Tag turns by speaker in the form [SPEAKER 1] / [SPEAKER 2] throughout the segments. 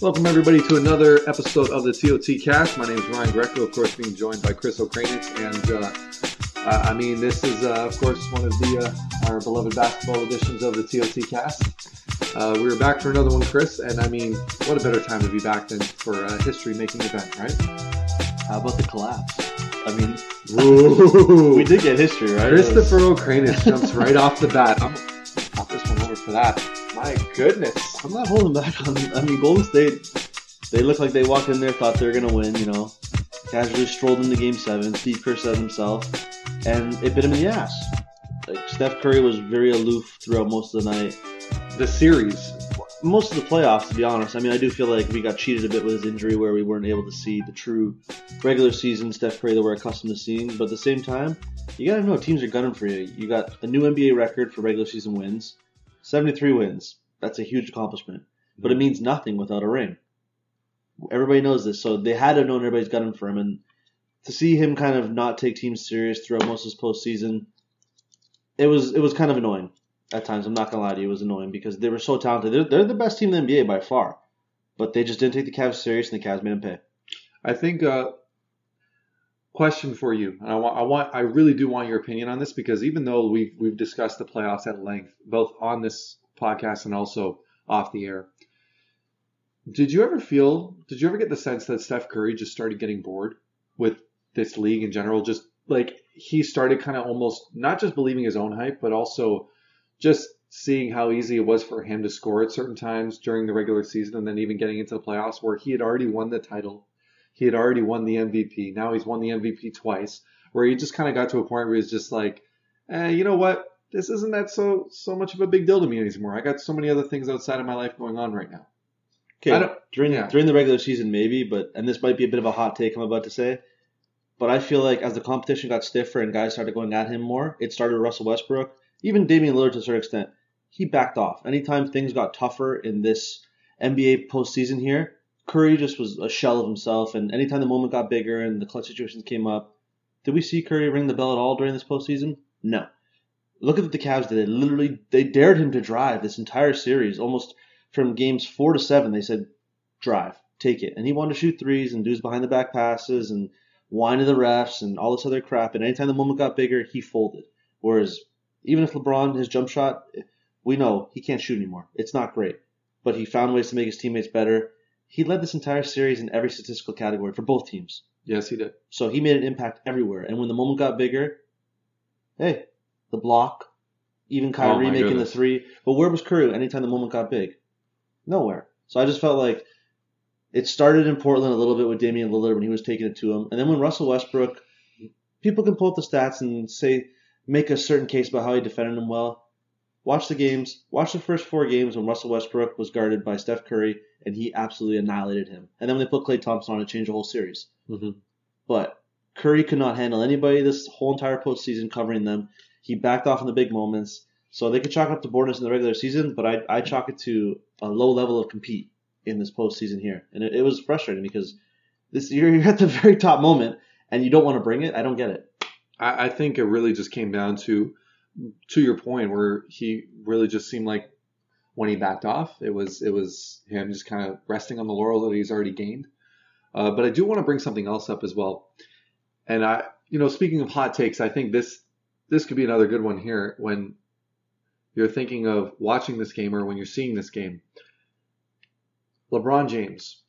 [SPEAKER 1] Welcome everybody to another episode of the TOT Cast. My name is Ryan Greco, of course, being joined by Chris O'Kranitz, and this is of course one of our beloved basketball editions of the TOT Cast. We're back for another one, Chris, and what a better time to be back than for a history-making event, right?
[SPEAKER 2] How about the collapse?
[SPEAKER 1] Ooh.
[SPEAKER 2] We did get history, right?
[SPEAKER 1] Christopher O'Kranitz jumps right off the bat. I'm gonna pop this one over for that. My goodness.
[SPEAKER 2] I'm not holding back on. Golden State, they looked like they walked in there, thought they were going to win, casually strolled into Game 7. Steve Kerr said himself, and it bit him in the ass. Like, Steph Curry was very aloof throughout most of the night.
[SPEAKER 1] The series.
[SPEAKER 2] Most of the playoffs, to be honest. I do feel like we got cheated a bit with his injury where we weren't able to see the true regular season Steph Curry that we're accustomed to seeing. But at the same time, you got to know teams are gunning for you. You got a new NBA record for regular season wins. 73 wins. That's a huge accomplishment. But it means nothing without a ring. Everybody knows this. So they had to have known everybody's gunning for him. And to see him kind of not take teams serious throughout most of his postseason, it was kind of annoying at times. I'm not going to lie to you. It was annoying because they were so talented. They're the best team in the NBA by far. But they just didn't take the Cavs serious, and the Cavs made them pay.
[SPEAKER 1] I think question for you. I really do want your opinion on this because even though we've discussed the playoffs at length, both on this podcast and also off the air, did you ever get the sense that Steph Curry just started getting bored with this league in general? Just like he started kind of almost not just believing his own hype, but also just seeing how easy it was for him to score at certain times during the regular season and then even getting into the playoffs where he had already won the title. He had already won the MVP. Now he's won the MVP twice, where he just kind of got to a point where he's just like, you know what? This isn't that so much of a big deal to me anymore. I got so many other things outside of my life going on right now.
[SPEAKER 2] Okay, during the regular season maybe, and this might be a bit of a hot take I'm about to say, but I feel like as the competition got stiffer and guys started going at him more, it started with Russell Westbrook, even Damian Lillard to a certain extent. He backed off. Anytime things got tougher in this NBA postseason here, Curry just was a shell of himself, and anytime the moment got bigger and the clutch situations came up, did we see Curry ring the bell at all during this postseason? No. Look at what the Cavs did. They dared him to drive this entire series. Almost from games 4 to 7, they said, drive, take it. And he wanted to shoot threes and do his behind the back passes and whine to the refs and all this other crap. And anytime the moment got bigger, he folded. Whereas even if LeBron, his jump shot, we know he can't shoot anymore. It's not great. But he found ways to make his teammates better. He led this entire series in every statistical category for both teams.
[SPEAKER 1] Yes, he did.
[SPEAKER 2] So he made an impact everywhere. And when the moment got bigger, hey, the block, even Kyrie making the three. But where was Curry anytime the moment got big? Nowhere. So I just felt like it started in Portland a little bit with Damian Lillard when he was taking it to him. And then when Russell Westbrook, people can pull up the stats and make a certain case about how he defended him well. Watch the games. Watch the first 4 games when Russell Westbrook was guarded by Steph Curry, and he absolutely annihilated him. And then when they put Klay Thompson on, it changed the whole series.
[SPEAKER 1] Mm-hmm.
[SPEAKER 2] But Curry could not handle anybody this whole entire postseason covering them. He backed off in the big moments. So they could chalk up to boredom in the regular season, but I chalk it to a low level of compete in this postseason here. And it was frustrating because you're at the very top moment, and you don't want to bring it. I don't get it.
[SPEAKER 1] I think it really just came down to your point where he really just seemed like when he backed off, it was him just kind of resting on the laurels that he's already gained. But I do want to bring something else up as well. And speaking of hot takes, I think this could be another good one here when you're thinking of watching this game or when you're seeing this game. LeBron James.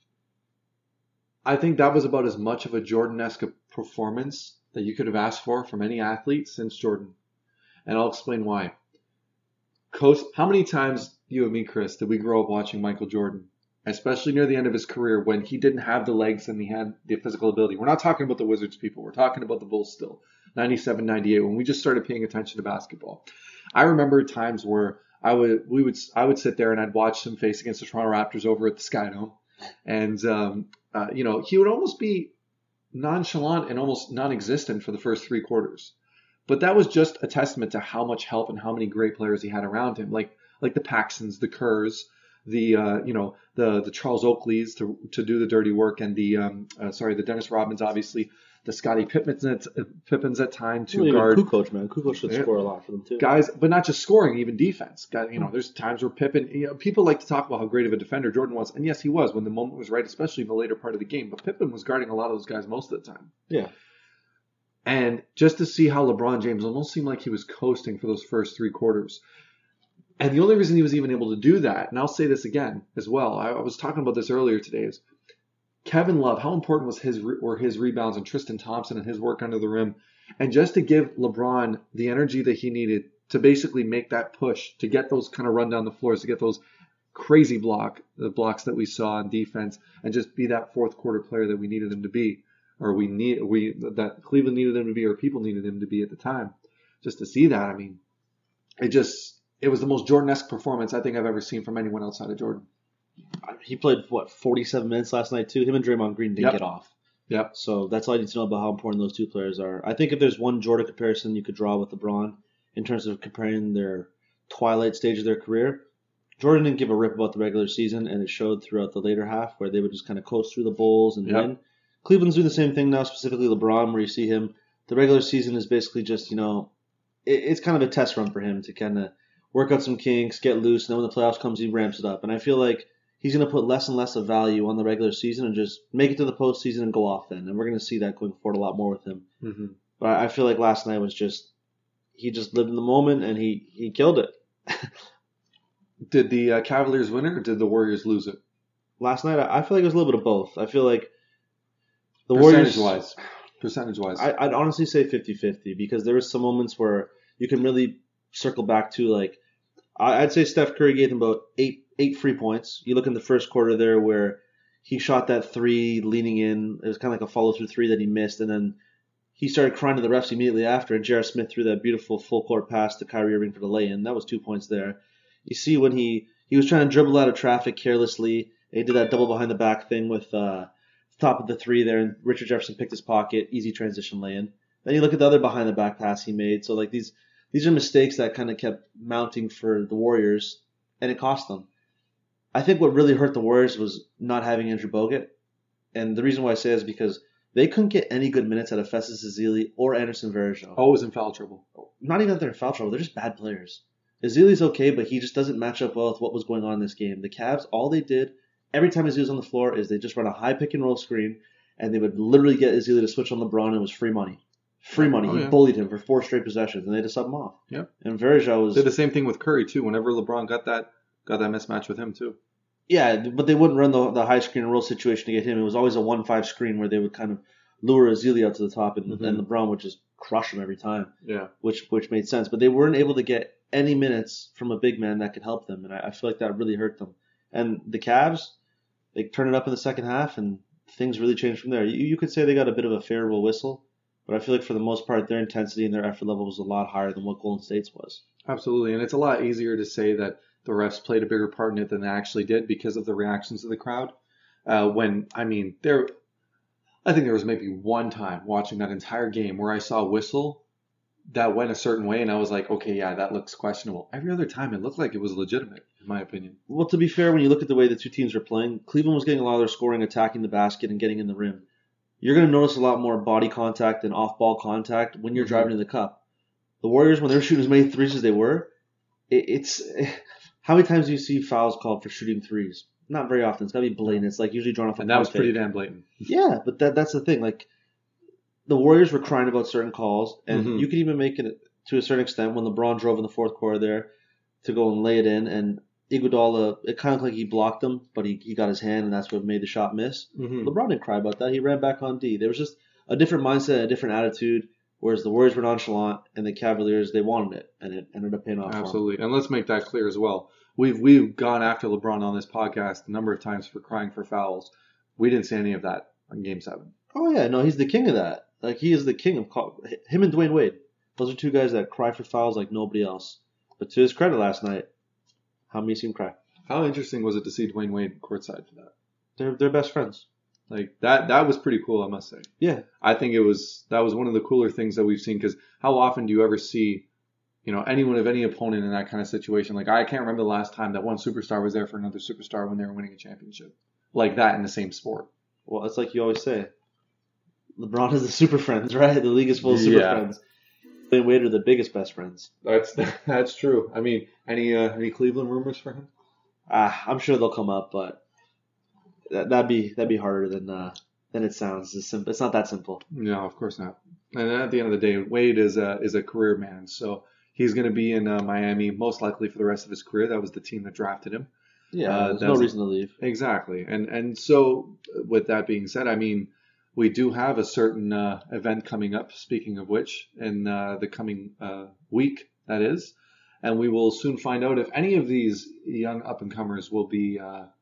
[SPEAKER 1] I think that was about as much of a Jordan-esque performance that you could have asked for from any athlete since Jordan. And I'll explain why. How many times, you and me, Chris, did we grow up watching Michael Jordan? Especially near the end of his career when he didn't have the legs and he had the physical ability. We're not talking about the Wizards people. We're talking about the Bulls still. 97, 98, when we just started paying attention to basketball. I remember times where I would sit there and I'd watch him face against the Toronto Raptors over at the Skydome. And, he would almost be nonchalant and almost non-existent for the first 3 quarters. But that was just a testament to how much help and how many great players he had around him, like the Paxsons, the Kerrs, the Charles Oakleys to do the dirty work, and the Dennis Rodmans, obviously, the Scottie Pippins at time to
[SPEAKER 2] Well,
[SPEAKER 1] guard
[SPEAKER 2] even Kukoc, man. Kukoc should score a lot for them too.
[SPEAKER 1] guys, but not just scoring, even defense. There's times where Pippen, people like to talk about how great of a defender Jordan was, and yes, he was when the moment was right, especially in the later part of the game. But Pippen was guarding a lot of those guys most of the time.
[SPEAKER 2] Yeah.
[SPEAKER 1] And just to see how LeBron James almost seemed like he was coasting for those first 3 quarters. And the only reason he was even able to do that, and I'll say this again as well, I was talking about this earlier today, is Kevin Love, how important was his rebounds and Tristan Thompson and his work under the rim, and just to give LeBron the energy that he needed to basically make that push, to get those kind of run down the floors, to get those crazy the blocks that we saw on defense, and just be that fourth quarter player that we needed him to be, or that Cleveland needed him to be, or people needed him to be at the time. Just to see that, I mean, it was the most Jordan-esque performance I think I've ever seen from anyone outside of Jordan.
[SPEAKER 2] He played, 47 minutes last night, too? Him and Draymond Green didn't get off.
[SPEAKER 1] Yep.
[SPEAKER 2] So that's all you need to know about how important those two players are. I think if there's one Jordan comparison you could draw with LeBron in terms of comparing their twilight stage of their career, Jordan didn't give a rip about the regular season, and it showed throughout the later half where they would just kind of coast through the bowls and win. Cleveland's doing the same thing now, specifically LeBron, where you see him. The regular season is basically just, it's kind of a test run for him to kind of work out some kinks, get loose, and then when the playoffs comes, he ramps it up. And I feel like he's going to put less and less of value on the regular season and just make it to the postseason and go off then. And we're going to see that going forward a lot more with him.
[SPEAKER 1] Mm-hmm.
[SPEAKER 2] But I feel like last night was he just lived in the moment and he killed it.
[SPEAKER 1] Did the Cavaliers win it or did the Warriors lose it?
[SPEAKER 2] Last night, I feel like it was a little bit of both. I feel like the
[SPEAKER 1] Percentage-wise.
[SPEAKER 2] I'd honestly say 50-50 because there was some moments where you can really circle back to, I'd say Steph Curry gave them about eight free points. You look in the first quarter there where he shot that 3 leaning in. It was kind of like a follow-through 3 that he missed, and then he started crying to the refs immediately after, and J.R. Smith threw that beautiful full-court pass to Kyrie Irving for the lay-in. That was 2 points there. You see when he was trying to dribble out of traffic carelessly, and he did that double behind-the-back thing with top of the 3 there, and Richard Jefferson picked his pocket, easy transition lay-in. Then you look at the other behind-the-back pass he made. So, these are mistakes that kind of kept mounting for the Warriors, and it cost them. I think what really hurt the Warriors was not having Andrew Bogut. And the reason why I say is because they couldn't get any good minutes out of Festus Ezeli or Anderson Varejao.
[SPEAKER 1] Always in foul trouble.
[SPEAKER 2] Not even that they're in foul trouble. They're just bad players. Ezeli's okay, but he just doesn't match up well with what was going on in this game. The Cavs, all they did, every time Ezeli was on the floor, is they just run a high pick-and-roll screen, and they would literally get Ezeli to switch on LeBron, and it was free money. Free money. He bullied him for 4 straight possessions, and they had to sub him off.
[SPEAKER 1] Yep.
[SPEAKER 2] And Varejao
[SPEAKER 1] did the same thing with Curry too. Whenever LeBron got that mismatch with him too.
[SPEAKER 2] Yeah, but they wouldn't run the high screen and roll situation to get him. It was always a 1-5 screen where they would kind of lure Ezeli out to the top, and LeBron would just crush him every time.
[SPEAKER 1] Yeah.
[SPEAKER 2] Which made sense, but they weren't able to get any minutes from a big man that could help them, and I feel like that really hurt them. And the Cavs, they turned it up in the second half, and things really changed from there. You could say they got a bit of a favorable whistle. But I feel like for the most part, their intensity and their effort level was a lot higher than what Golden State's was.
[SPEAKER 1] Absolutely. And it's a lot easier to say that the refs played a bigger part in it than they actually did because of the reactions of the crowd. I think there was maybe one time watching that entire game where I saw a whistle that went a certain way and I was like, okay, yeah, that looks questionable. Every other time it looked like it was legitimate, in my opinion.
[SPEAKER 2] Well, to be fair, when you look at the way the two teams were playing, Cleveland was getting a lot of their scoring, attacking the basket, and getting in the rim. You're going to notice a lot more body contact and off-ball contact when you're driving to the cup. The Warriors, when they're shooting as many threes as they were, it's how many times do you see fouls called for shooting threes? Not very often. It's got to be blatant. It's usually drawn off a
[SPEAKER 1] and that was pretty damn blatant.
[SPEAKER 2] Yeah, but that's the thing. The Warriors were crying about certain calls, and you could even make it to a certain extent when LeBron drove in the fourth quarter there to go and lay it in, and Iguodala, it kind of looked like he blocked him, but he got his hand, and that's what made the shot miss. LeBron didn't cry about that. He ran back on D. There was just a different mindset, a different attitude, whereas the Warriors were nonchalant, and the Cavaliers, they wanted it, and it ended up paying off.
[SPEAKER 1] Absolutely. And let's make that clear as well. We've gone after LeBron on this podcast a number of times for crying for fouls. We didn't see any of that in Game 7.
[SPEAKER 2] Oh, yeah. No, he's the king of that. He is the king of him and Dwayne Wade. Those are two guys that cry for fouls like nobody else. But to his credit last night, how many seen him cry?
[SPEAKER 1] How interesting was it to see Dwayne Wade courtside for that?
[SPEAKER 2] They're best friends.
[SPEAKER 1] That was pretty cool, I must say.
[SPEAKER 2] Yeah.
[SPEAKER 1] I think that was one of the cooler things that we've seen, because how often do you ever see, anyone of any opponent in that kind of situation? I can't remember the last time that one superstar was there for another superstar when they were winning a championship like that in the same sport.
[SPEAKER 2] Well, it's like you always say, LeBron has the super friends, right? The league is full of super friends. And Wade are the biggest best friends.
[SPEAKER 1] That's true. I mean, any Cleveland rumors for him?
[SPEAKER 2] I'm sure they'll come up, but that'd be harder than it sounds. It's not that simple.
[SPEAKER 1] No, of course not. And at the end of the day, Wade is a career man, so he's going to be in Miami most likely for the rest of his career. That was the team that drafted him.
[SPEAKER 2] Yeah, there's no reason to leave.
[SPEAKER 1] Exactly. And so with that being said, I mean, we do have a certain event coming up, speaking of which, in the coming week, that is. And we will soon find out if any of these young up-and-comers will be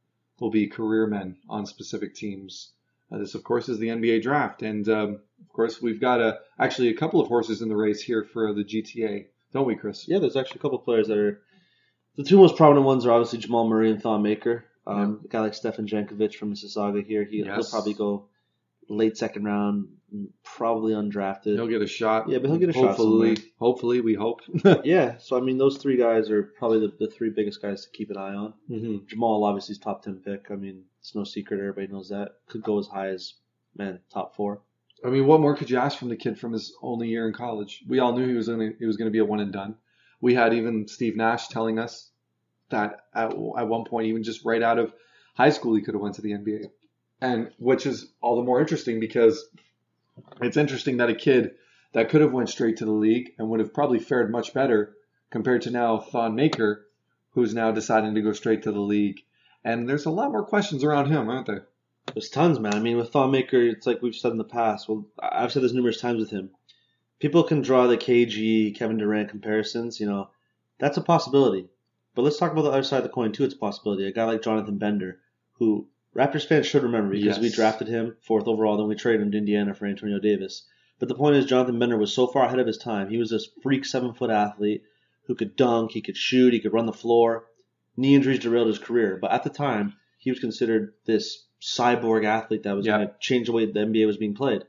[SPEAKER 1] career men on specific teams. This, of course, is the NBA draft. And, of course, we've got actually a couple of horses in the race here for the GTA, don't we, Chris?
[SPEAKER 2] Yeah, there's actually a couple of players that are... The two most prominent ones are obviously Jamal Murray and Thon Maker. A guy like Stefan Jankovic from Mississauga here. He'll probably go late second round, probably undrafted.
[SPEAKER 1] He'll get a shot.
[SPEAKER 2] Yeah, but he'll get a shot somewhere.
[SPEAKER 1] Hopefully, we hope.
[SPEAKER 2] Yeah, so I mean, those three guys are probably the three biggest guys to keep an eye on.
[SPEAKER 1] Mm-hmm.
[SPEAKER 2] Jamal obviously is top 10 pick. I mean, it's no secret. Everybody knows that. Could go as high as, top 4.
[SPEAKER 1] I mean, what more could you ask from the kid from his only year in college? We all knew he was going to be a one and done. We had even Steve Nash telling us that at one point, even just right out of high school, he could have went to the NBA. And which is all the more interesting because it's interesting that a kid that could have went straight to the league and would have probably fared much better compared to now Thon Maker, who's now deciding to go straight to the league. And there's a lot more questions around him, aren't there?
[SPEAKER 2] There's tons, man. I mean, with Thon Maker, it's like we've said in the past. Well, I've said this numerous times with him. People can draw the KG, Kevin Durant comparisons. That's a possibility. But let's talk about the other side of the coin, too. It's a possibility. A guy like Jonathan Bender, who Raptors fans should remember because we drafted him 4th overall, then we traded him to Indiana for Antonio Davis. But the point is, Jonathan Bender was so far ahead of his time. He was this freak 7-foot athlete who could dunk, he could shoot, he could run the floor. Knee injuries derailed his career. But at the time, he was considered this cyborg athlete that was going to change the way the NBA was being played.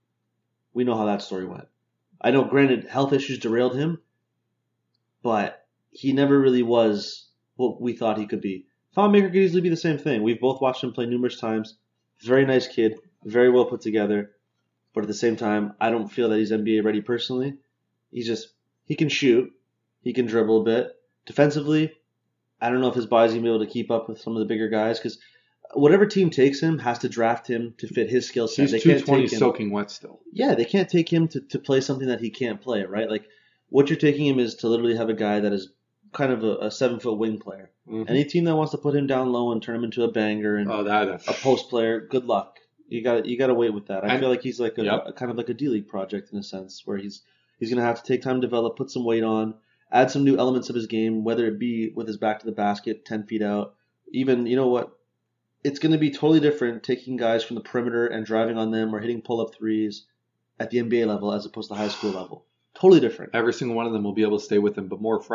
[SPEAKER 2] We know how that story went. I know, granted, health issues derailed him, but he never really was what we thought he could be. Thon Maker could easily be the same thing. We've both watched him play numerous times. Very nice kid, very well put together. But at the same time, I don't feel that he's NBA ready personally. He can shoot. He can dribble a bit. Defensively, I don't know if his body's going to be able to keep up with some of the bigger guys because whatever team takes him has to draft him to fit his skill set.
[SPEAKER 1] He's 220 soaking wet still.
[SPEAKER 2] Yeah, they can't take him to play something that he can't play, right? Like, what you're taking him is to literally have a guy that is kind of a 7-foot wing player. Mm-hmm. Any team that wants to put him down low and turn him into a banger and a post player, good luck. You got to wait with that. I feel like he's like a kind of like a D-League project in a sense where he's going to have to take time to develop, put some weight on, add some new elements of his game, whether it be with his back to the basket, 10 feet out. Even, you know what? It's going to be totally different taking guys from the perimeter and driving on them or hitting pull-up threes at the NBA level as opposed to high school level. Totally different.
[SPEAKER 1] Every single one of them will be able to stay with him, but more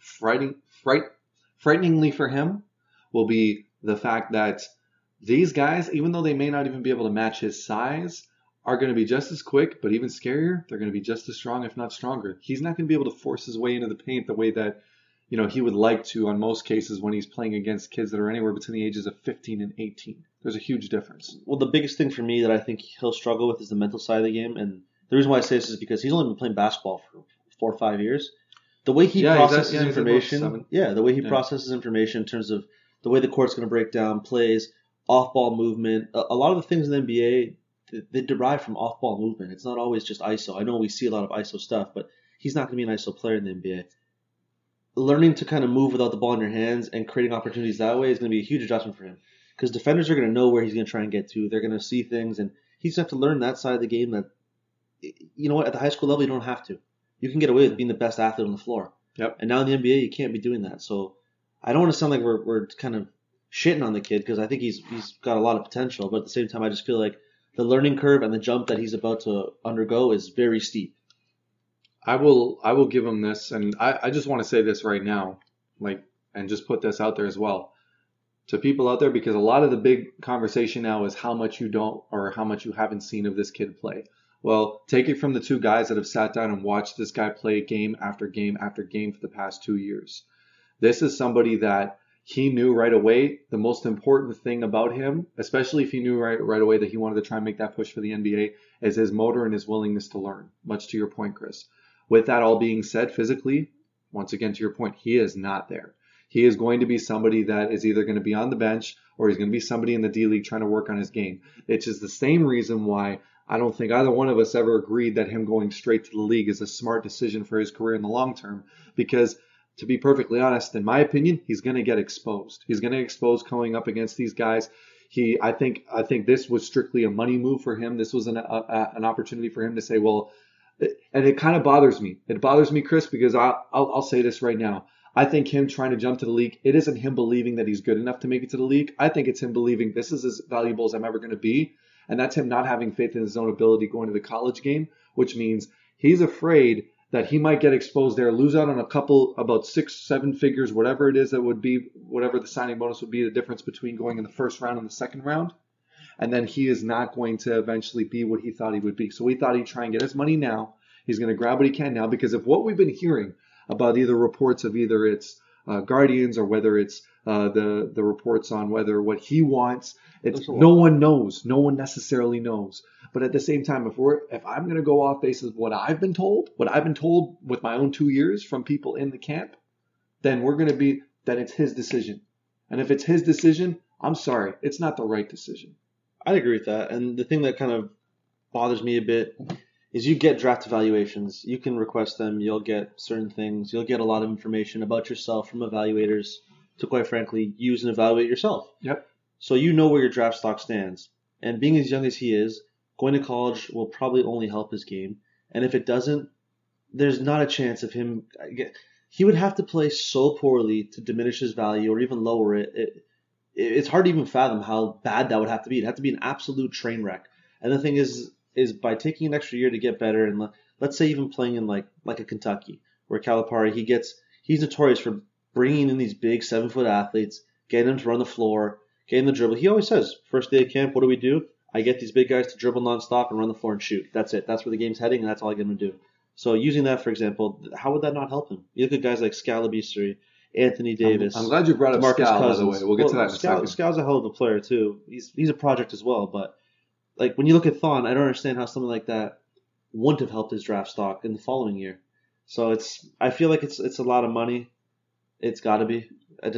[SPEAKER 1] frighteningly for him will be the fact that these guys, even though they may not even be able to match his size, are going to be just as quick, but even scarier. They're going to be just as strong, if not stronger. He's not going to be able to force his way into the paint the way that he would like to on most cases when he's playing against kids that are anywhere between the ages of 15 and 18. There's a huge difference.
[SPEAKER 2] Well, the biggest thing for me that I think he'll struggle with is the mental side of the game, and the reason why I say this is because he's only been playing basketball for 4 or 5 years. The way he processes information, processes information in terms of the way the court's going to break down plays, off-ball movement, a lot of the things in the NBA, they derive from off-ball movement. It's not always just ISO. I know we see a lot of ISO stuff, but he's not going to be an ISO player in the NBA. Learning to kind of move without the ball in your hands and creating opportunities that way is going to be a huge adjustment for him because defenders are going to know where he's going to try and get to. They're going to see things, and he's going to have to learn that side of the game that, you know what, at the high school level, you don't have to. You can get away with being the best athlete on the floor.
[SPEAKER 1] Yep.
[SPEAKER 2] And now in the NBA, you can't be doing that. So I don't want to sound like we're kind of shitting on the kid because I think he's got a lot of potential. But at the same time, I just feel like the learning curve and the jump that he's about to undergo is very steep.
[SPEAKER 1] I will give him this, and I just want to say this right now, and just put this out there as well to people out there, because a lot of the big conversation now is how much you don't or how much you haven't seen of this kid play. Well, take it from the two guys that have sat down and watched this guy play game after game after game for the past 2 years. This is somebody that he knew right away the most important thing about him, especially if he knew right away that he wanted to try and make that push for the NBA, is his motor and his willingness to learn, much to your point, Chris. With that all being said, physically, once again, to your point, he is not there. He is going to be somebody that is either going to be on the bench or he's going to be somebody in the D League trying to work on his game. It's just the same reason why I don't think either one of us ever agreed that him going straight to the league is a smart decision for his career in the long term, because to be perfectly honest, in my opinion, he's going to get exposed. He's going to get exposed going up against these guys. I think this was strictly a money move for him. This was an opportunity for him to say, well, and it kind of bothers me. It bothers me, Chris, because I'll say this right now. I think him trying to jump to the league, it isn't him believing that he's good enough to make it to the league. I think it's him believing this is as valuable as I'm ever going to be. And that's him not having faith in his own ability going to the college game, which means he's afraid that he might get exposed there, lose out on a couple, about 6-7 figures, whatever it is that would be, whatever the signing bonus would be, the difference between going in the first round and the second round. And then he is not going to eventually be what he thought he would be. So he thought he'd try and get his money now. He's going to grab what he can now, because of what we've been hearing about either reports of either it's Guardians or whether it's the reports on whether what he wants. No one knows. No one necessarily knows. But at the same time, if I'm going to go off basis of what I've been told with my own 2 years from people in the camp, then then it's his decision. And if it's his decision, I'm sorry, it's not the right decision.
[SPEAKER 2] I'd agree with that. And the thing that kind of bothers me a bit is you get draft evaluations. You can request them. You'll get certain things. You'll get a lot of information about yourself from evaluators to, quite frankly, use and evaluate yourself.
[SPEAKER 1] Yep.
[SPEAKER 2] So you know where your draft stock stands. And being as young as he is, going to college will probably only help his game. And if it doesn't, there's not a chance of him. He would have to play so poorly to diminish his value or even lower it. It's hard to even fathom how bad that would have to be. It'd have to be an absolute train wreck. And the thing is by taking an extra year to get better, and let's say even playing in like a Kentucky, where Calipari, he's notorious for bringing in these big 7-foot athletes, getting them to run the floor, getting the dribble. He always says, first day of camp, what do? I get these big guys to dribble nonstop and run the floor and shoot. That's it. That's where the game's heading, and that's all I get them to do. So using that, for example, how would that not help him? You look at guys like Scalabistri, Anthony Davis.
[SPEAKER 1] I'm glad you brought up Scal, by the way. We'll get to that in a second.
[SPEAKER 2] Scal's a hell of a player, too. He's a project as well. But like when you look at Thon, I don't understand how something like that wouldn't have helped his draft stock in the following year. So I feel like it's a lot of money. It's got to be.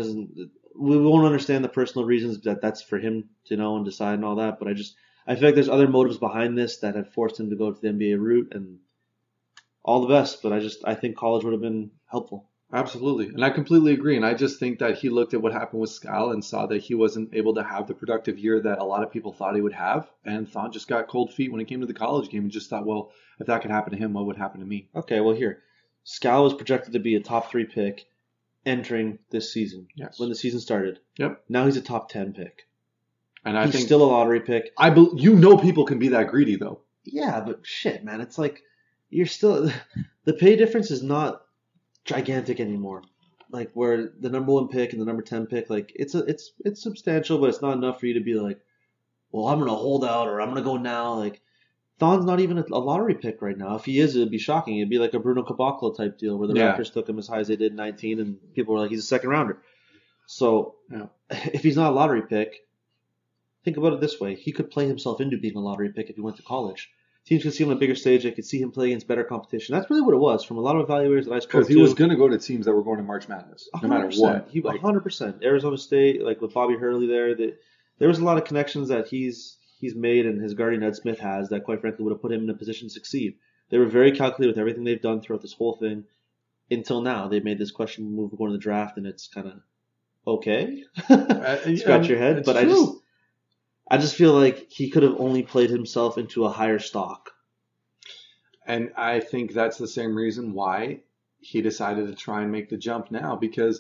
[SPEAKER 2] We won't understand the personal reasons that's for him to know and decide and all that. But I feel like there's other motives behind this that have forced him to go to the NBA route, and all the best. But I think college would have been helpful.
[SPEAKER 1] Absolutely. And I completely agree. And I just think that he looked at what happened with Scal and saw that he wasn't able to have the productive year that a lot of people thought he would have. And Thon just got cold feet when it came to the college game and just thought, well, if that could happen to him, what would happen to me?
[SPEAKER 2] Okay, well, here. Scal was projected to be a top 3 pick entering this season.
[SPEAKER 1] Yes.
[SPEAKER 2] When the season started.
[SPEAKER 1] Yep.
[SPEAKER 2] Now he's a top 10 pick.
[SPEAKER 1] And I think
[SPEAKER 2] still a lottery pick.
[SPEAKER 1] People can be that greedy, though.
[SPEAKER 2] Yeah, but shit, man. It's like you're still – the pay difference is not gigantic anymore. Like where the number 1 pick and the number 10 pick, like it's substantial, but it's not enough for you to be like, well, I'm gonna hold out or I'm gonna go now. Like Thon's not even a lottery pick right now. If he is, it'd be shocking. It'd be like a Bruno Caboclo type deal where the Raptors took him as high as they did 19, and people were like, he's a second rounder. So if he's not a lottery pick, think about it this way: he could play himself into being a lottery pick if he went to college. Teams could see him on a bigger stage. They could see him play against better competition. That's really what it was from a lot of evaluators that I spoke to.
[SPEAKER 1] Because he was going to go to teams that were going to March Madness, no matter what.
[SPEAKER 2] 100%. Arizona State, like with Bobby Hurley there, there was a lot of connections that he's made and his guardian Ed Smith has that, quite frankly, would have put him in a position to succeed. They were very calculated with everything they've done throughout this whole thing until now. They made this question move going to the draft, and it's kind of okay. Scratch your head, but true. I just feel like he could have only played himself into a higher stock.
[SPEAKER 1] And I think that's the same reason why he decided to try and make the jump now, because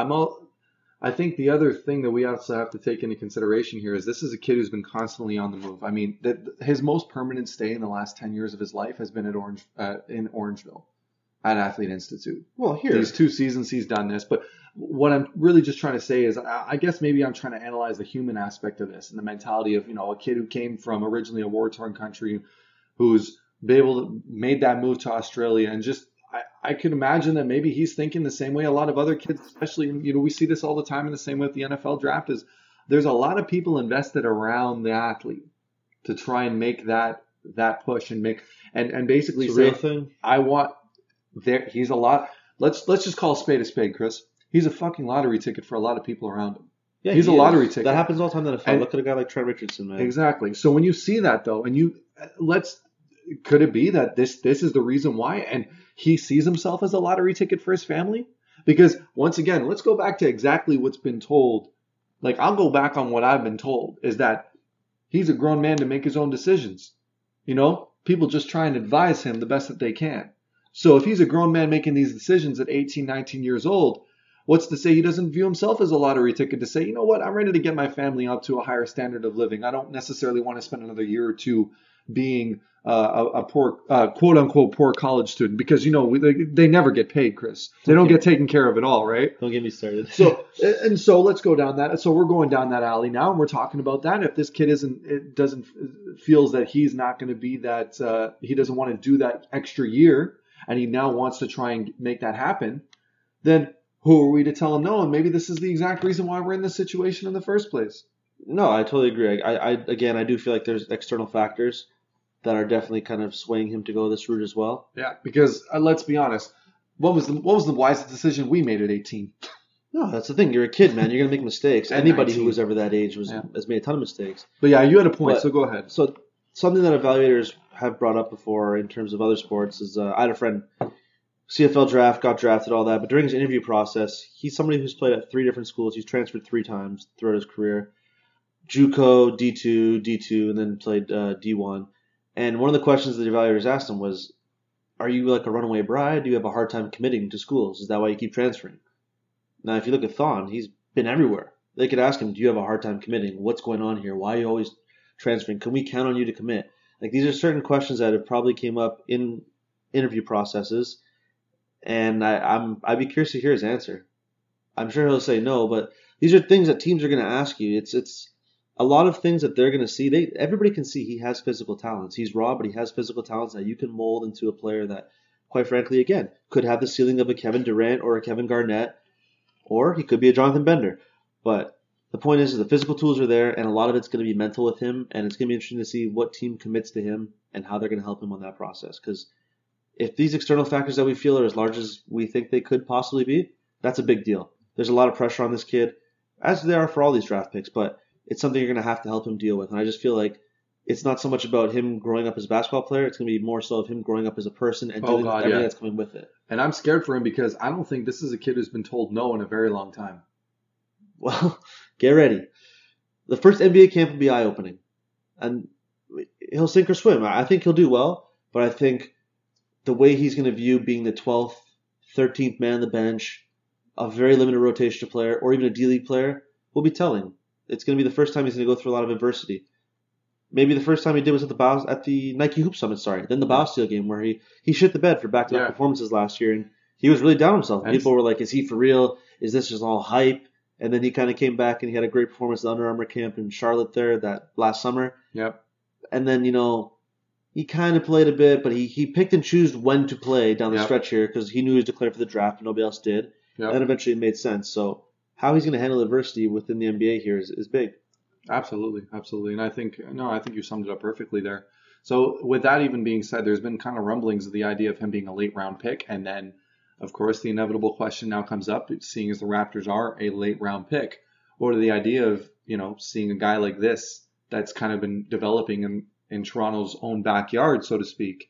[SPEAKER 1] I think the other thing that we also have to take into consideration here is this is a kid who's been constantly on the move. I mean, his most permanent stay in the last 10 years of his life has been in Orangeville at Athlete Institute.
[SPEAKER 2] Well, here.
[SPEAKER 1] These 2 seasons he's done this, but what I'm really just trying to say is I guess maybe I'm trying to analyze the human aspect of this and the mentality of, a kid who came from originally a war-torn country who's been able to made that move to Australia, and just I could imagine that maybe he's thinking the same way a lot of other kids, especially, we see this all the time in the same way with the NFL draft is there's a lot of people invested around the athlete to try and make that push and basically
[SPEAKER 2] It's a
[SPEAKER 1] say,
[SPEAKER 2] real thing.
[SPEAKER 1] I want he's a lot. Let's just call a spade, Chris. He's a fucking lottery ticket for a lot of people around him.
[SPEAKER 2] Yeah,
[SPEAKER 1] he's a lottery ticket.
[SPEAKER 2] That happens all the time in the NFL. Look at a guy like Trent Richardson, man.
[SPEAKER 1] Exactly. So when you see that though, and could it be that this is the reason why? And he sees himself as a lottery ticket for his family? Because once again, let's go back to exactly what's been told. Like, I'll go back on what I've been told is that he's a grown man to make his own decisions. People just try and advise him the best that they can. So if he's a grown man making these decisions at 18, 19 years old, what's to say he doesn't view himself as a lottery ticket to say, you know what, I'm ready to get my family up to a higher standard of living. I don't necessarily want to spend another year or two being a poor, quote unquote, poor college student because, they never get paid, Chris. They don't get taken care of at all, right?
[SPEAKER 2] Don't get me started.
[SPEAKER 1] So let's go down that. So we're going down that alley now and we're talking about that. If this kid feels that he's not going to be that, he doesn't want to do that extra year and he now wants to try and make that happen, then who are we to tell him no? And maybe this is the exact reason why we're in this situation in the first place.
[SPEAKER 2] No, I totally agree. I do feel like there's external factors that are definitely kind of swaying him to go this route as well.
[SPEAKER 1] Yeah, because let's be honest, what was the wisest decision we made at 18?
[SPEAKER 2] No, that's the thing. You're a kid, man. You're gonna make mistakes. Anybody 19. Who was ever that age has made a ton of mistakes.
[SPEAKER 1] But yeah, you had a point, so go ahead.
[SPEAKER 2] So something that evaluators have brought up before in terms of other sports is I had a friend, CFL draft, got drafted, all that. But during his interview process, he's somebody who's played at 3 different schools. He's transferred 3 times throughout his career. JUCO, D2, and then played D1. And one of the questions that the evaluators asked him was, are you like a runaway bride? Do you have a hard time committing to schools? Is that why you keep transferring? Now, if you look at Thon, he's been everywhere. They could ask him, do you have a hard time committing? What's going on here? Why are you always transferring? Can we count on you to commit? Like, these are certain questions that have probably came up in interview processes, and I'd be curious to hear his answer. I'm sure he'll say no, but these are things that teams are going to ask you. It's a lot of things that they're going to see. Everybody can see he has physical talents. He's raw, but he has physical talents that you can mold into a player that, quite frankly, again, could have the ceiling of a Kevin Durant or a Kevin Garnett, or he could be a Jonathan Bender. But the point is the physical tools are there, and a lot of it's going to be mental with him, and it's going to be interesting to see what team commits to him and how they're going to help him on that process. Because if these external factors that we feel are as large as we think they could possibly be, that's a big deal. There's a lot of pressure on this kid, as there are for all these draft picks, but it's something you're going to have to help him deal with. And I just feel like it's not so much about him growing up as a basketball player. It's going to be more so of him growing up as a person and dealing with everything that's coming with it.
[SPEAKER 1] And I'm scared for him because I don't think this is a kid who's been told no in a very long time.
[SPEAKER 2] Well, get ready. The first NBA camp will be eye-opening. And he'll sink or swim. I think he'll do well, but I think the way he's going to view being the 12th, 13th man on the bench, a very limited rotation player, or even a D-League player, will be telling. It's going to be the first time he's going to go through a lot of adversity. Maybe the first time he did was at the Nike Hoop Summit, then the Bausteel game where he shit the bed for back-to-back performances last year, and he was really down on himself. People were like, is he for real? Is this just all hype? And then he kind of came back and he had a great performance at the Under Armour camp in Charlotte there that last summer.
[SPEAKER 1] Yep.
[SPEAKER 2] And then, he kind of played a bit, but he picked and chose when to play down the stretch here because he knew he was declared for the draft and nobody else did. Yep. And eventually it made sense. So how he's going to handle adversity within the NBA here is big.
[SPEAKER 1] Absolutely. And I think you summed it up perfectly there. So with that even being said, there's been kind of rumblings of the idea of him being a late round pick. And then, of course, the inevitable question now comes up, seeing as the Raptors are a late round pick. What are the idea of, seeing a guy like this that's kind of been developing in Toronto's own backyard, so to speak.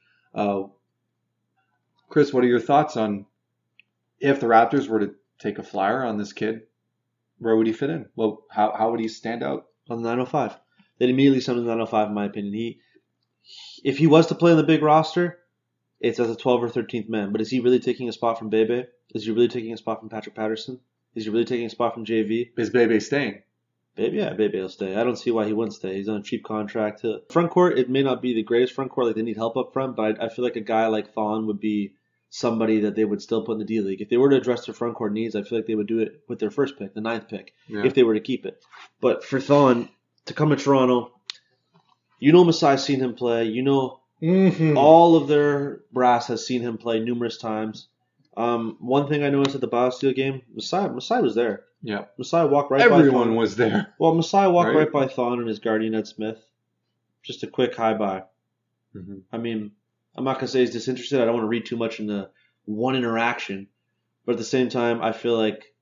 [SPEAKER 1] Chris, what are your thoughts on if the Raptors were to take a flyer on this kid, where would he fit in? Well, how would he stand out?
[SPEAKER 2] On the 905. They'd immediately send him to the 905, in my opinion. If he was to play on the big roster, it's as a 12th or 13th man. But is he really taking a spot from Bebe? Is he really taking a spot from Patrick Patterson? Is he really taking a spot from JV?
[SPEAKER 1] Is Bebe staying?
[SPEAKER 2] Bebe will stay. I don't see why he wouldn't stay. He's on a cheap contract. Front court, it may not be the greatest front court. Like, they need help up front, but I feel like a guy like Thon would be somebody that they would still put in the D-League. If they were to address their front court needs, I feel like they would do it with their first pick, the 9th pick, if they were to keep it. But for Thon to come to Toronto, Masai's seen him play. All of their brass has seen him play numerous times. One thing I noticed at the BioSteel game, Masai was there.
[SPEAKER 1] Yeah.
[SPEAKER 2] Masai walked right by
[SPEAKER 1] Everyone
[SPEAKER 2] Thon.
[SPEAKER 1] was there.
[SPEAKER 2] Well, Masai walked
[SPEAKER 1] Right?
[SPEAKER 2] right by Thon and his guardian Ed Smith. Just a quick hi bye.
[SPEAKER 1] Mm-hmm.
[SPEAKER 2] I mean, I'm not gonna say he's disinterested. I don't want to read too much into one interaction, but at the same time, I feel like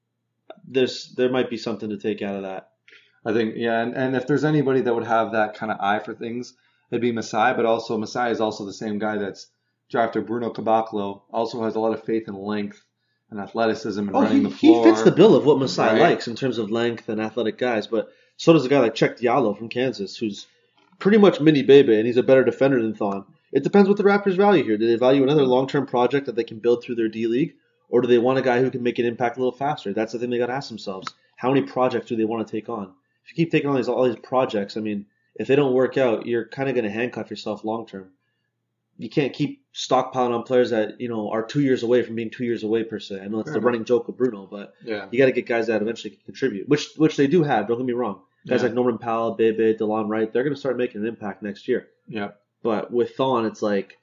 [SPEAKER 2] there might be something to take out of that.
[SPEAKER 1] I think, yeah, and if there's anybody that would have that kind of eye for things, it'd be Masai, but also Masai is also the same guy that's drafted Bruno Caboclo, also has a lot of faith in length and athleticism and running the floor.
[SPEAKER 2] He fits the bill of what Masai
[SPEAKER 1] Right.
[SPEAKER 2] likes in terms of length and athletic guys, but so does a guy like Cheick Diallo from Kansas, who's pretty much mini Bebe, and he's a better defender than Thon. It depends what the Raptors value here. Do they value another long-term project that they can build through their D-League, or do they want a guy who can make an impact a little faster? That's the thing they got to ask themselves. How many projects do they want to take on? If you keep taking on all these projects, I mean, if they don't work out, you're kind of going to handcuff yourself long-term. You can't keep stockpiling on players that are 2 years away from being 2 years away per se. I know it's the running joke with Bruno, but
[SPEAKER 1] Yeah.
[SPEAKER 2] you got to get guys that eventually can contribute, which they do have. Don't get me wrong. Guys like Norman Powell, Bebe, DeLon Wright, they're going to start making an impact next year.
[SPEAKER 1] Yeah.
[SPEAKER 2] But with Thon, it's like,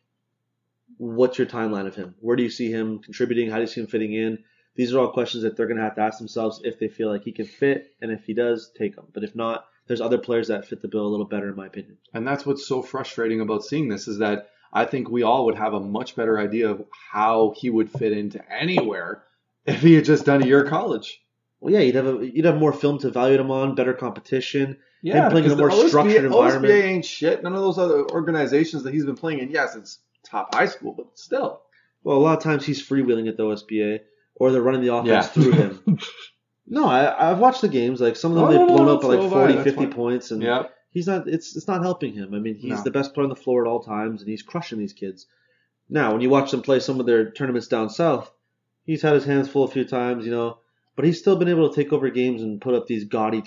[SPEAKER 2] what's your timeline of him? Where do you see him contributing? How do you see him fitting in? These are all questions that they're going to have to ask themselves if they feel like he can fit, and if he does, take him. But if not, there's other players that fit the bill a little better, in my opinion.
[SPEAKER 1] And that's what's so frustrating about seeing this is that I think we all would have a much better idea of how he would fit into anywhere if he had just done a year of college.
[SPEAKER 2] Well, yeah, you'd have more film to evaluate him on, better competition.
[SPEAKER 1] Yeah,
[SPEAKER 2] him playing in a more structured environment.
[SPEAKER 1] OSBA ain't shit. None of those other organizations that he's been playing in. Yes, it's top high school, but still.
[SPEAKER 2] Well, a lot of times he's freewheeling at the OSBA, or they're running the offense through him. No, I've watched the games. Like some of them, they've blown up by like 40, 50 points, and he's not. It's not helping him. I mean, he's the best player on the floor at all times, and he's crushing these kids. Now, when you watch them play some of their tournaments down south, he's had his hands full a few times, but he's still been able to take over games and put up these gaudy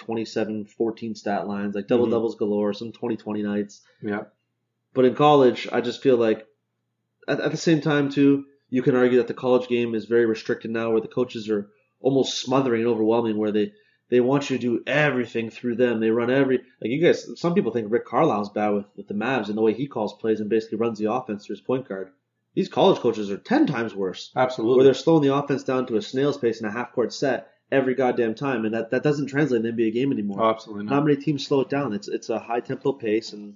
[SPEAKER 2] 27-14 stat lines, like double-doubles galore, some 20-20 nights.
[SPEAKER 1] Yeah.
[SPEAKER 2] But in college, I just feel like at the same time, too, you can argue that the college game is very restricted now, where the coaches are almost smothering and overwhelming, where they want you to do everything through them. They run like you guys, some people think Rick Carlisle's bad with the Mavs and the way he calls plays and basically runs the offense through his point guard. These college coaches are 10 times worse.
[SPEAKER 1] Absolutely.
[SPEAKER 2] Where they're slowing the offense down to a snail's pace in a half-court set every goddamn time, and that doesn't translate in the NBA game anymore.
[SPEAKER 1] Oh, absolutely not.
[SPEAKER 2] Not many teams slow it down. It's a high-tempo pace, and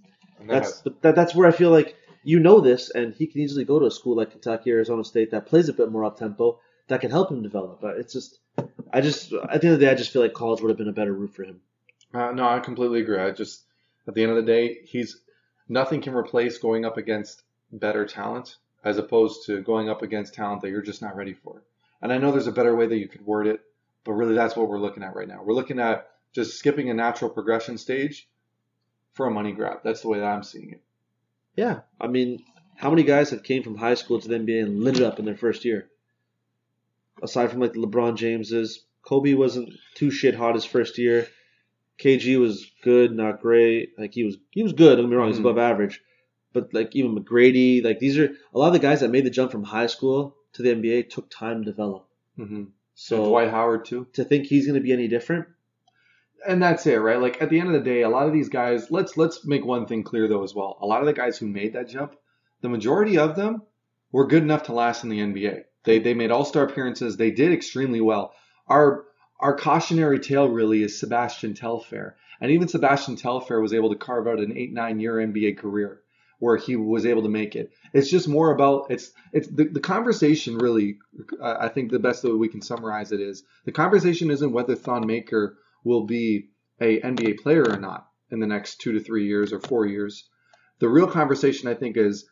[SPEAKER 2] that's where I feel like this, and he can easily go to a school like Kentucky or Arizona State that plays a bit more up-tempo that can help him develop. But at the end of the day, I just feel like college would have been a better route for him.
[SPEAKER 1] No, I completely agree. At the end of the day, nothing can replace going up against better talent as opposed to going up against talent that you're just not ready for. And I know there's a better way that you could word it, but really that's what we're looking at right now. We're looking at just skipping a natural progression stage for a money grab. That's the way that I'm seeing it.
[SPEAKER 2] Yeah. I mean, how many guys have came from high school to the NBA and lit it up in their first year? Aside from like the LeBron Jameses, Kobe wasn't too shit hot his first year. KG was good, not great. Like he was good, don't get me wrong, he's above average. But like even McGrady, like these are a lot of the guys that made the jump from high school to the NBA took time to develop.
[SPEAKER 1] Mm-hmm.
[SPEAKER 2] So
[SPEAKER 1] and Dwight Howard too.
[SPEAKER 2] To think he's going to be any different.
[SPEAKER 1] And that's it, right? Like at the end of the day, a lot of these guys. Let's make one thing clear though as well. A lot of the guys who made that jump, the majority of them were good enough to last in the NBA. They made all-star appearances. They did extremely well. Our cautionary tale really is Sebastian Telfair, and even Sebastian Telfair was able to carve out an 8-9 year NBA career where he was able to make it. It's just more about it's the conversation really. I think the best way we can summarize it is the conversation isn't whether Thon Maker will be a NBA player or not in the next 2 to 3 years or 4 years. The real conversation I think is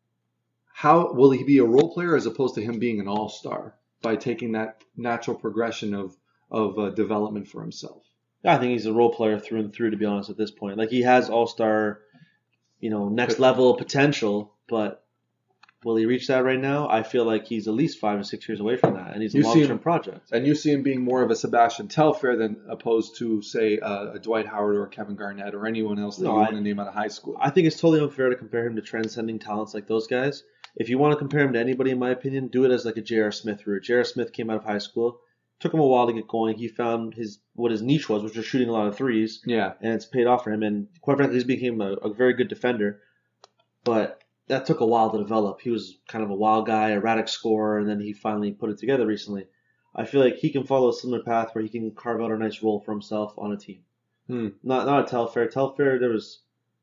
[SPEAKER 1] how will he be a role player as opposed to him being an all-star by taking that natural progression of development for himself.
[SPEAKER 2] I think he's a role player through and through, to be honest, at this point. Like he has all-star, next level potential, but will he reach that right now? I feel like he's at least 5 or 6 years away from that, and he's a long-term project.
[SPEAKER 1] And you see him being more of a Sebastian Telfair than opposed to, say, a Dwight Howard or a Kevin Garnett or anyone else that you want to name out of high school.
[SPEAKER 2] I think it's totally unfair to compare him to transcending talents like those guys. If you want to compare him to anybody, in my opinion, do it as like a J.R. Smith route. J.R. Smith came out of high school. Took him a while to get going. He found what his niche was, which was shooting a lot of threes.
[SPEAKER 1] Yeah.
[SPEAKER 2] And it's paid off for him. And quite frankly, he's became a very good defender. But that took a while to develop. He was kind of a wild guy, erratic scorer, and then he finally put it together recently. I feel like he can follow a similar path where he can carve out a nice role for himself on a team. Not a Telfair. Telfair, there was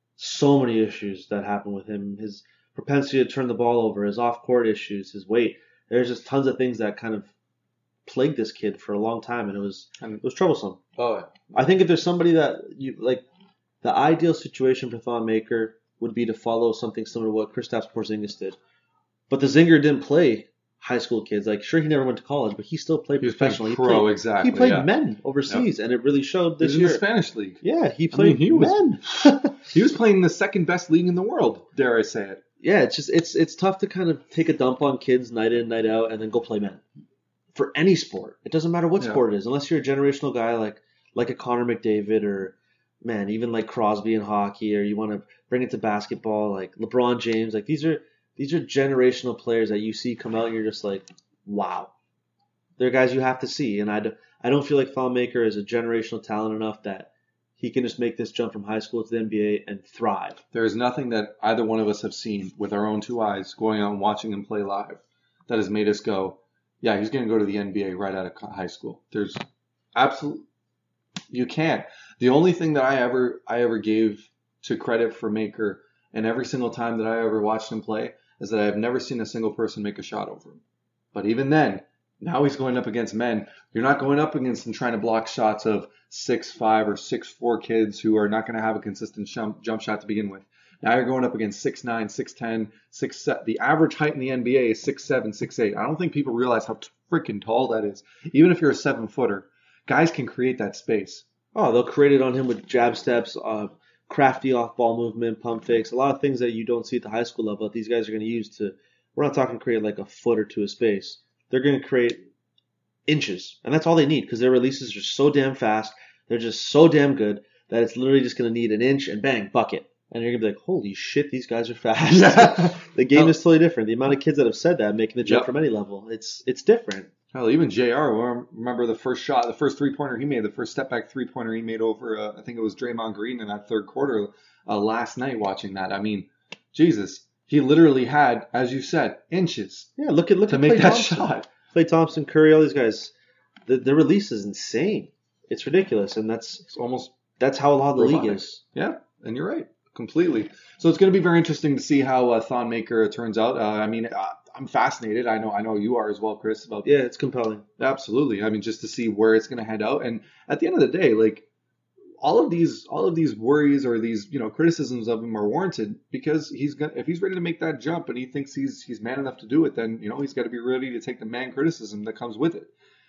[SPEAKER 2] so many issues that happened with him. His propensity to turn the ball over, his off-court issues, his weight. There's just tons of things that kind of plagued this kid for a long time, and it was troublesome.
[SPEAKER 1] Oh,
[SPEAKER 2] I think if there's somebody that you like, the ideal situation for Thon Maker would be to follow something similar to what Kristaps Porzingis did. But the Zinger didn't play high school kids. Like, sure, he never went to college, but he still played professionally.
[SPEAKER 1] Exactly.
[SPEAKER 2] He played men overseas, and it really showed this year.
[SPEAKER 1] In the Spanish league.
[SPEAKER 2] Yeah, he played men.
[SPEAKER 1] He was playing the second best league in the world, dare I say it.
[SPEAKER 2] Yeah, it's tough to kind of take a dump on kids night in, night out, and then go play men. For any sport. It doesn't matter what sport it is, unless you're a generational guy like a Connor McDavid or, man, even like Crosby in hockey, or you want to bring it to basketball, like LeBron James. Like, these are generational players that you see come out and you're just like, wow. They're guys you have to see. And I don't feel like Thon Maker is a generational talent enough that he can just make this jump from high school to the NBA and thrive.
[SPEAKER 1] There is nothing that either one of us have seen with our own two eyes going out and watching him play live that has made us go, yeah, he's going to go to the NBA right out of high school. There's absolutely, you can't. The only thing that I ever gave to credit for Maker, and every single time that I ever watched him play, is that I've never seen a single person make a shot over him. But even then, now he's going up against men. You're not going up against him trying to block shots of 6'5" or 6'4" kids who are not going to have a consistent jump shot to begin with. Now you're going up against 6'9", 6'10", 6'7". The average height in the NBA is 6'7", 6'8". I don't think people realize how freaking tall that is. Even if you're a 7-footer, guys can create that space.
[SPEAKER 2] Oh, they'll create it on him with jab steps, crafty off-ball movement, pump fakes, a lot of things that you don't see at the high school level that these guys are going to use to, we're not talking create like a foot or two of space. They're going to create inches, and that's all they need because their releases are so damn fast. They're just so damn good that it's literally just going to need an inch and bang, bucket. And you're going to be like, holy shit, these guys are fast. The game is totally different. The amount of kids that have said that, making the jump from any level, it's different.
[SPEAKER 1] Hell, even JR, remember the first shot, the first three-pointer he made, the first step-back three-pointer he made over, I think it was Draymond Green in that third quarter last night watching that. I mean, Jesus, he literally had, as you said, inches
[SPEAKER 2] look
[SPEAKER 1] to
[SPEAKER 2] at
[SPEAKER 1] make
[SPEAKER 2] Klay
[SPEAKER 1] that
[SPEAKER 2] Thompson.
[SPEAKER 1] shot.
[SPEAKER 2] Klay Thompson, Curry, all these guys, their release is insane. It's ridiculous, and that's how a lot of the league is.
[SPEAKER 1] Yeah, and you're right. Completely. So it's going to be very interesting to see how Thon Maker turns out. I'm fascinated. I know you are as well, Chris. About
[SPEAKER 2] it's compelling.
[SPEAKER 1] Absolutely. I mean, just to see where it's going to head out. And at the end of the day, like all of these worries or these criticisms of him are warranted because if he's ready to make that jump and he thinks he's man enough to do it, then he's got to be ready to take the man criticism that comes with it.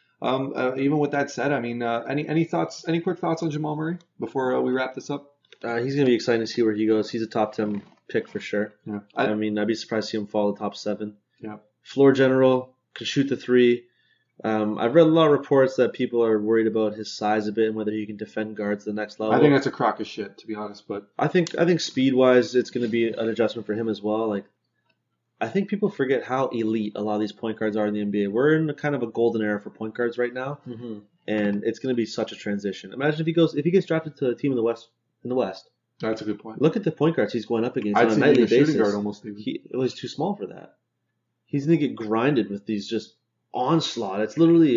[SPEAKER 1] Even with that said, I mean, any quick thoughts on Jamal Murray before we wrap this up?
[SPEAKER 2] He's going to be exciting to see where he goes. He's a top 10 pick for sure.
[SPEAKER 1] Yeah.
[SPEAKER 2] I'd be surprised to see him fall to top 7.
[SPEAKER 1] Yeah.
[SPEAKER 2] Floor general, can shoot the three. I've read a lot of reports that people are worried about his size a bit and whether he can defend guards to the next level.
[SPEAKER 1] I think that's a crock of shit, to be honest. But
[SPEAKER 2] I think speed-wise, it's going to be an adjustment for him as well. Like, I think people forget how elite a lot of these point guards are in the NBA. We're in kind of a golden era for point guards right now, and it's going to be such a transition. Imagine if he gets drafted to a team in the West.
[SPEAKER 1] That's a good point.
[SPEAKER 2] Look at the point guards he's going up against
[SPEAKER 1] on
[SPEAKER 2] a nightly basis.
[SPEAKER 1] Shooting guard almost.
[SPEAKER 2] He's too small for that. He's going to get grinded with these just onslaught. It's literally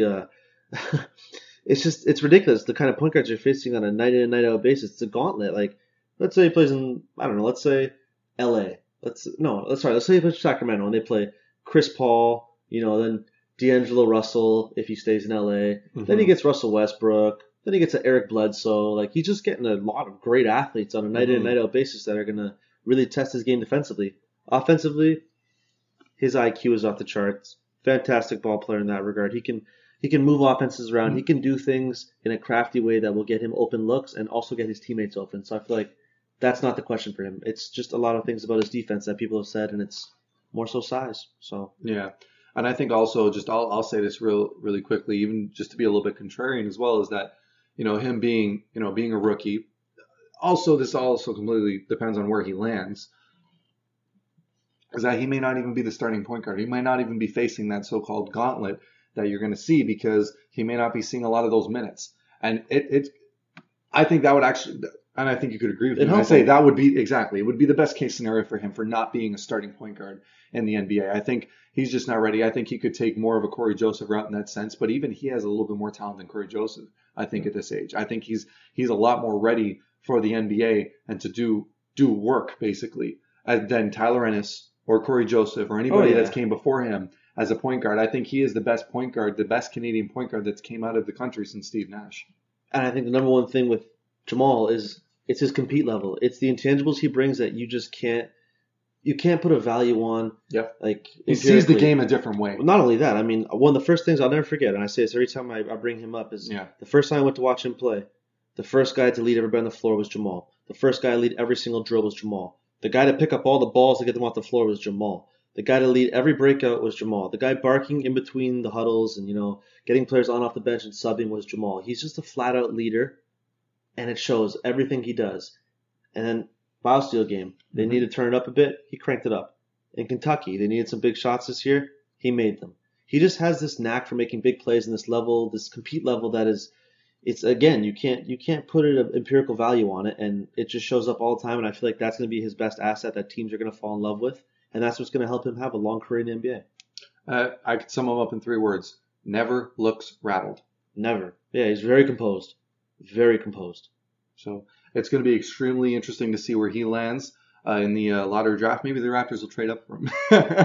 [SPEAKER 2] it's ridiculous the kind of point guards you're facing on a night in and night out basis. It's a gauntlet. Like, let's say he plays in, I don't know, let's say LA. Let's say he plays Sacramento and they play Chris Paul, then D'Angelo Russell if he stays in LA. Then he gets Russell Westbrook. Then he gets Eric Bledsoe. Like, he's just getting a lot of great athletes on a night in and night out basis that are going to really test his game defensively. Offensively, his IQ is off the charts. Fantastic ball player in that regard. He can move offenses around. He can do things in a crafty way that will get him open looks and also get his teammates open. So I feel like that's not the question for him. It's just a lot of things about his defense that people have said, and it's more so size. So
[SPEAKER 1] yeah. And I think also just I'll say this really quickly, even just to be a little bit contrarian as well, is that him being a rookie. Also, this also completely depends on where he lands. Is that he may not even be the starting point guard. He might not even be facing that so-called gauntlet that you're going to see because he may not be seeing a lot of those minutes. And I think that would actually, And I think you could agree with
[SPEAKER 2] It
[SPEAKER 1] me. I
[SPEAKER 2] helped
[SPEAKER 1] say
[SPEAKER 2] him.
[SPEAKER 1] that would be exactly. It would be the best case scenario for him for not being a starting point guard in the NBA. I think he's just not ready. I think he could take more of a Corey Joseph route in that sense. But even he has a little bit more talent than Corey Joseph, I think, at this age. I think he's a lot more ready for the NBA and to do work, basically, than Tyler Ennis or Corey Joseph or anybody that's came before him as a point guard. I think he is the best point guard, the best Canadian point guard that's came out of the country since Steve Nash.
[SPEAKER 2] And I think the number one thing with Jamal is it's his compete level. It's the intangibles he brings that you just can't put a value on.
[SPEAKER 1] Yep.
[SPEAKER 2] Like
[SPEAKER 1] he sees the game a different way.
[SPEAKER 2] Not only that, I mean, one of the first things I'll never forget, and I say this every time I bring him up, is the first time I went to watch him play, the first guy to lead everybody on the floor was Jamal. The first guy to lead every single drill was Jamal. The guy to pick up all the balls to get them off the floor was Jamal. The guy to lead every breakout was Jamal. The guy barking in between the huddles and, getting players on off the bench and subbing was Jamal. He's just a flat-out leader, and it shows everything he does. And then BioSteel game, they needed to turn it up a bit. He cranked it up. In Kentucky, they needed some big shots this year. He made them. He just has this knack for making big plays in this level, this compete level that is, it's again, you can't put an empirical value on it, and it just shows up all the time. And I feel like that's going to be his best asset that teams are going to fall in love with, and that's what's going to help him have a long career in the NBA.
[SPEAKER 1] I could sum him up in 3 words: never looks rattled.
[SPEAKER 2] Never. Yeah, he's very composed. Very composed.
[SPEAKER 1] So it's going to be extremely interesting to see where he lands in the lottery draft. Maybe the Raptors will trade up for him.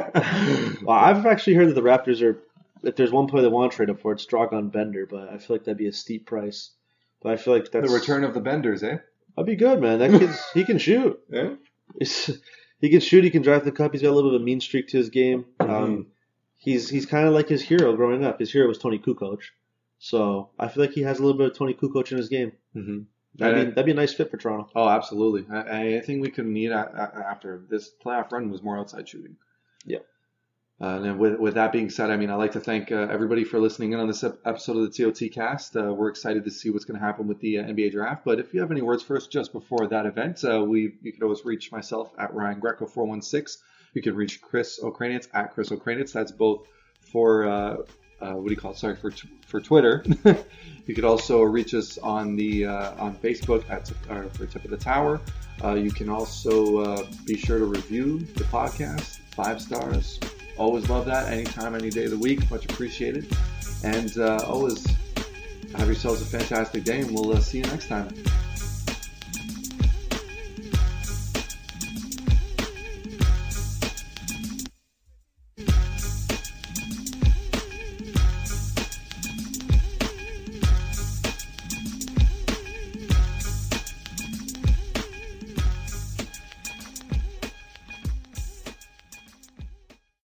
[SPEAKER 2] Well, I've actually heard that the Raptors are, if there's one player they want to trade up for, it's Dragan Bender, but I feel like that'd be a steep price. But I feel like that's...
[SPEAKER 1] The return of the Benders, eh?
[SPEAKER 2] That'd be good, man. That kid's, he can shoot.
[SPEAKER 1] Yeah.
[SPEAKER 2] He can shoot, he can drive the cup, he's got a little bit of a mean streak to his game. He's kind of like his hero growing up. His hero was Tony Kukoc. So I feel like he has a little bit of Tony Kukoc in his game.
[SPEAKER 1] Mm-hmm.
[SPEAKER 2] That'd be a nice fit for Toronto.
[SPEAKER 1] Oh, absolutely. I think we could need after this playoff run was more outside shooting.
[SPEAKER 2] Yeah.
[SPEAKER 1] And then with that being said, I mean, I'd like to thank everybody for listening in on this episode of the TOT Cast. We're excited to see what's going to happen with the NBA draft. But if you have any words for us just before that event, you could always reach myself at Ryan Greco 416. You can reach Chris Okrainitz at Chris Okrainitz. That's both for for Twitter. You could also reach us on the on Facebook for Tip of the Tower. You can also be sure to review the podcast, 5 stars. Always love that. Anytime, any day of the week. Much appreciated. And always have yourselves a fantastic day, and we'll see you next time.